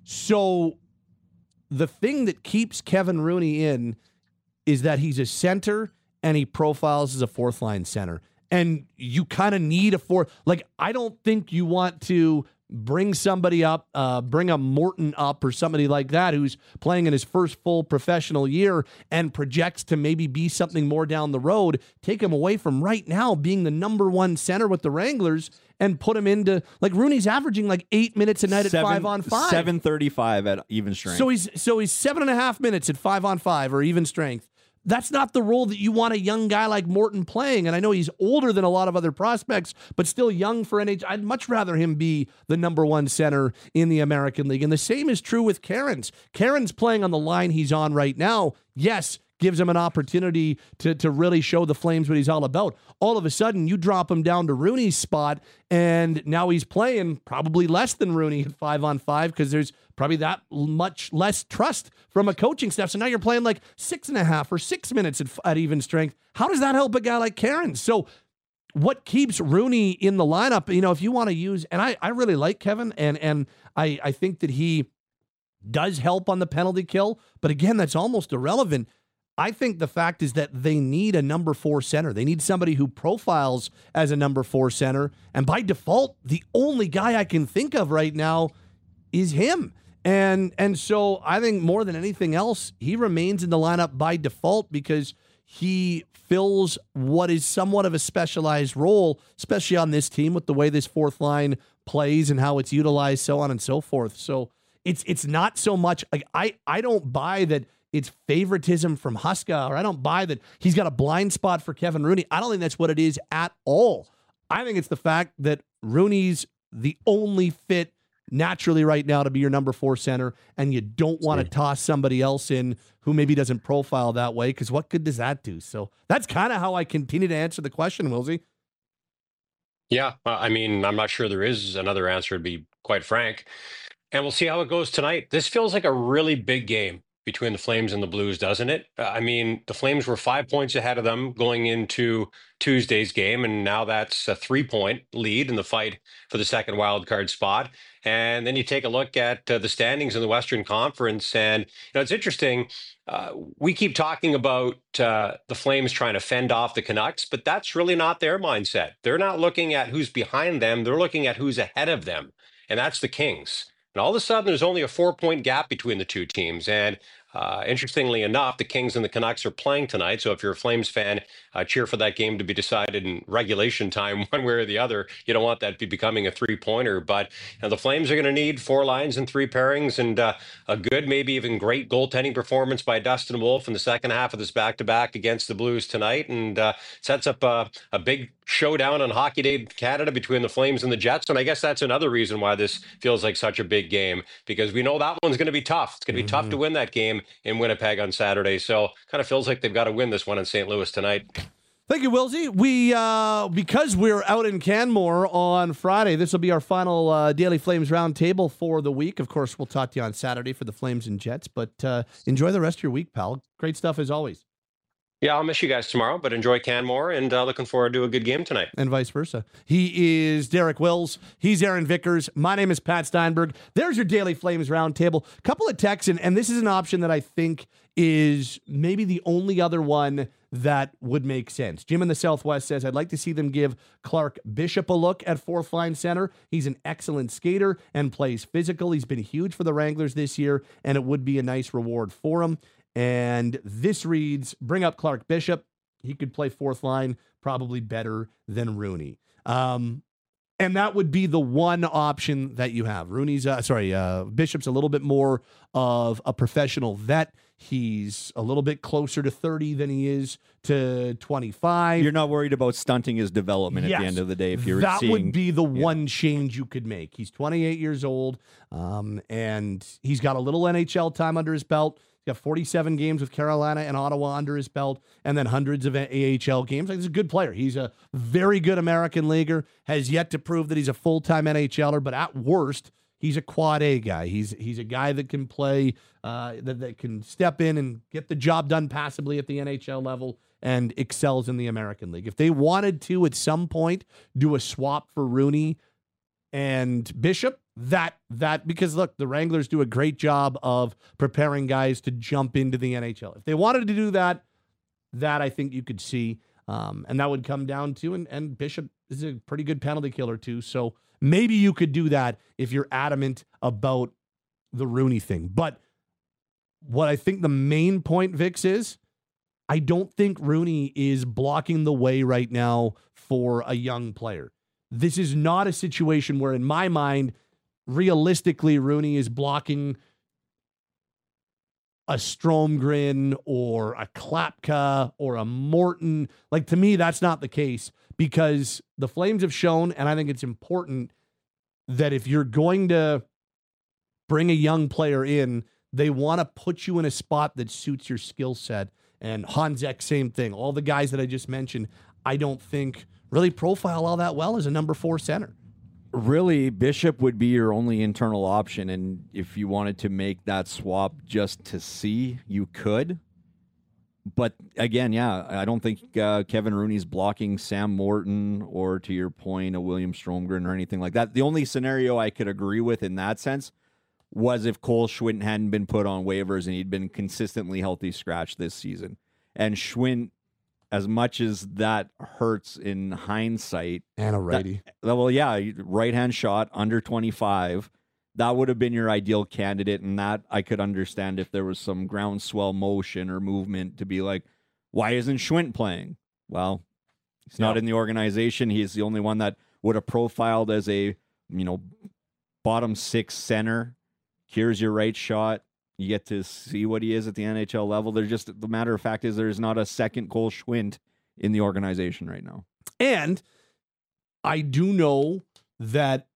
So the thing that keeps Kevin Rooney in is that he's a center and he profiles as a fourth line center. And you kind of need a fourth. Like, I don't think you want to bring somebody up, uh, bring a Morton up or somebody like that who's playing in his first full professional year and projects to maybe be something more down the road, take him away from right now being the number one center with the Wranglers and put him into, like, Rooney's averaging like eight minutes a night at Seven, five on five. seven thirty-five at even strength. So he's, so he's seven and a half minutes at five on five or even strength. That's not the role that you want a young guy like Morton playing. And I know he's older than a lot of other prospects, but still young for N H L. I'd much rather him be the number one center in the American League. And the same is true with Cairns. Cairns playing on the line he's on right now, yes, gives him an opportunity to, to really show the Flames what he's all about. All of a sudden, you drop him down to Rooney's spot, and now he's playing probably less than Rooney at five on five because there's probably that much less trust from a coaching staff. So now you're playing like six and a half or six minutes at, at even strength. How does that help a guy like Cairns? So what keeps Rooney in the lineup, you know, if you want to use, and I, I really like Kevin, and and I, I think that he does help on the penalty kill, but again, that's almost irrelevant. I think the fact is that they need a number four center. They need somebody who profiles as a number four center. And by default, the only guy I can think of right now is him. And and so I think more than anything else, he remains in the lineup by default because he fills what is somewhat of a specialized role, especially on this team with the way this fourth line plays and how it's utilized, so on and so forth. So it's it's not so much like I I don't buy that it's favoritism from Huska, or I don't buy that he's got a blind spot for Kevin Rooney. I don't think that's what it is at all. I think it's the fact that Rooney's the only fit naturally right now to be your number four center, and you don't want to toss somebody else in who maybe doesn't profile that way, because what good does that do? So that's kind of how I continue to answer the question, Wilsey. Yeah, I mean, I'm not sure there is another answer, to be quite frank. And we'll see how it goes tonight. This feels like a really big game between the Flames and the Blues, doesn't it? I mean, the Flames were five points ahead of them going into Tuesday's game, and now that's a three-point lead in the fight for the second wild card spot. And then you take a look at uh, the standings in the Western Conference, and you know it's interesting. Uh, we keep talking about uh, the Flames trying to fend off the Canucks, but that's really not their mindset. They're not looking at who's behind them; they're looking at who's ahead of them, and that's the Kings. And all of a sudden, there's only a four-point gap between the two teams. And uh, interestingly enough, the Kings and the Canucks are playing tonight. So if you're a Flames fan, uh, cheer for that game to be decided in regulation time, one way or the other. You don't want that to be becoming a three-pointer. But you know, the Flames are going to need four lines and three pairings, and uh, a good, maybe even great goaltending performance by Dustin Wolf in the second half of this back-to-back against the Blues tonight, and uh, sets up a, a big showdown on Hockey Day Canada between the Flames and the Jets. And I guess that's another reason why this feels like such a big game, because we know that one's going to be tough. It's going to be mm-hmm. tough to win that game in Winnipeg on Saturday. So kind of feels like they've got to win this one in Saint Louis tonight. Thank you, Wilsey. We, uh, because we're out in Canmore on Friday, this will be our final uh, Daily Flames roundtable for the week. Of course, we'll talk to you on Saturday for the Flames and Jets, but uh, enjoy the rest of your week, pal. Great stuff as always. Yeah, I'll miss you guys tomorrow, but enjoy Canmore, and uh, looking forward to a good game tonight. And vice versa. He is Derek Wills. He's Aaron Vickers. My name is Pat Steinberg. There's your Daily Flames roundtable. Couple of texts, and, and this is an option that I think is maybe the only other one that would make sense. Jim in the Southwest says, I'd like to see them give Clark Bishop a look at fourth line center. He's an excellent skater and plays physical. He's been huge for the Wranglers this year, and it would be a nice reward for him. And this reads, bring up Clark Bishop. He could play fourth line probably better than Rooney. Um, and that would be the one option that you have. Rooney's, uh, sorry, uh, Bishop's a little bit more of a professional vet. He's a little bit closer to thirty than he is to twenty-five. You're not worried about stunting his development yes, at the end of the day. If you're that seeing, would be the yeah. one change you could make. He's twenty-eight years old, um, and he's got a little N H L time under his belt. He's got forty-seven games with Carolina and Ottawa under his belt, and then hundreds of A H L games. Like, he's a good player. He's a very good American leaguer, has yet to prove that he's a full-time NHLer, but at worst, he's a quad A guy. He's he's a guy that can play, uh, that, that can step in and get the job done passably at the N H L level and excels in the American League. If they wanted to at some point do a swap for Rooney and Bishop, that that because look, the Wranglers do a great job of preparing guys to jump into the N H L. If they wanted to do that, that I think you could see, um, and that would come down to and, and Bishop is a pretty good penalty killer too. So maybe you could do that if you're adamant about the Rooney thing. But what I think the main point, Vix, is I don't think Rooney is blocking the way right now for a young player. This is not a situation where, in my mind, realistically, Rooney is blocking a Stromgren or a Klapka or a Morton. Like, to me, that's not the case, because the Flames have shown, and I think it's important, that if you're going to bring a young player in, they want to put you in a spot that suits your skill set. And Hanzek, same thing. All the guys that I just mentioned, I don't think really profile all that well as a number four center. Really, Bishop would be your only internal option, and if you wanted to make that swap just to see, you could. But again, yeah, I don't think uh, Kevin Rooney's blocking Sam Morton or, to your point, a William Stromgren or anything like that. The only scenario I could agree with in that sense was if Cole Schwindt hadn't been put on waivers and he'd been consistently healthy scratch this season. And Schwint, as much as that hurts in hindsight. And a righty. That, well, yeah, right-hand shot, under twenty-five. That would have been your ideal candidate, and that I could understand if there was some groundswell motion or movement to be like, why isn't Schwint playing? Well, he's not No. in the organization. He's the only one that would have profiled as a, you know, bottom six center. Here's your right shot. You get to see what he is at the N H L level. There's just, the matter of fact is there's not a second Cole Schwint in the organization right now. And I do know that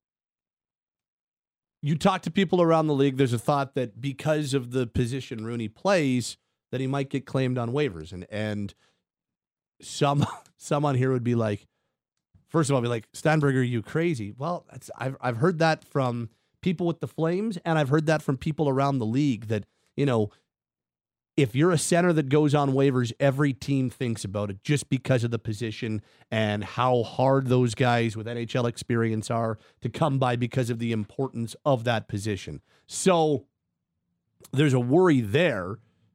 you talk to people around the league, there's a thought that because of the position Rooney plays, that he might get claimed on waivers. And and some someone here would be like, first of all, be like, Steinberg, are you crazy? Well, that's, I've I've heard that from people with the Flames, and I've heard that from people around the league that, you know, if you're a center that goes on waivers, every team thinks about it just because of the position and how hard those guys with N H L experience are to come by because of the importance of that position. So there's a worry there.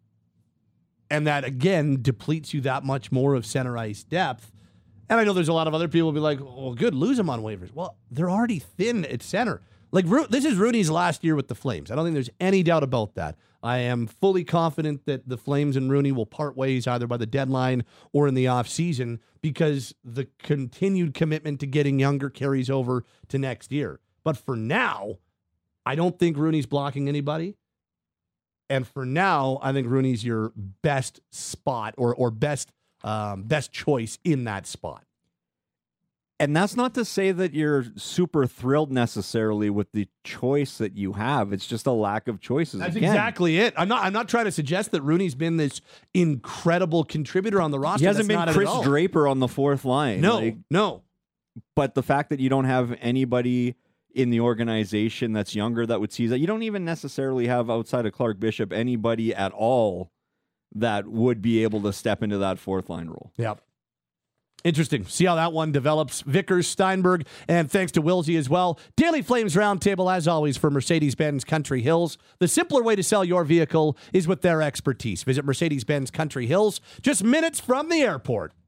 And that, again, depletes you that much more of center ice depth. And I know there's a lot of other people who will be like, well, good, lose them on waivers. Well, they're already thin at center. Like, this is Rooney's last year with the Flames. I don't think there's any doubt about that. I am fully confident that the Flames and Rooney will part ways either by the deadline or in the offseason because the continued commitment to getting younger carries over to next year. But for now, I don't think Rooney's blocking anybody. And for now, I think Rooney's your best spot or or best um, best choice in that spot. And that's not to say that you're super thrilled necessarily with the choice that you have. It's just a lack of choices. That's again. exactly it. I'm not. I'm not trying to suggest that Rooney's been this incredible contributor on the roster. He hasn't That's been not Chris it at all. Draper on the fourth line. No, Like, no. but the fact that you don't have anybody in the organization that's younger that would see that, you don't even necessarily have outside of Clark Bishop anybody at all that would be able to step into that fourth line role. Yep. Interesting. See how that one develops. Vickers, Steinberg, and thanks to Wilsey as well. Daily Flames Roundtable, as always, for Mercedes-Benz Country Hills. The simpler way to sell your vehicle is with their expertise. Visit Mercedes-Benz Country Hills, just minutes from the airport.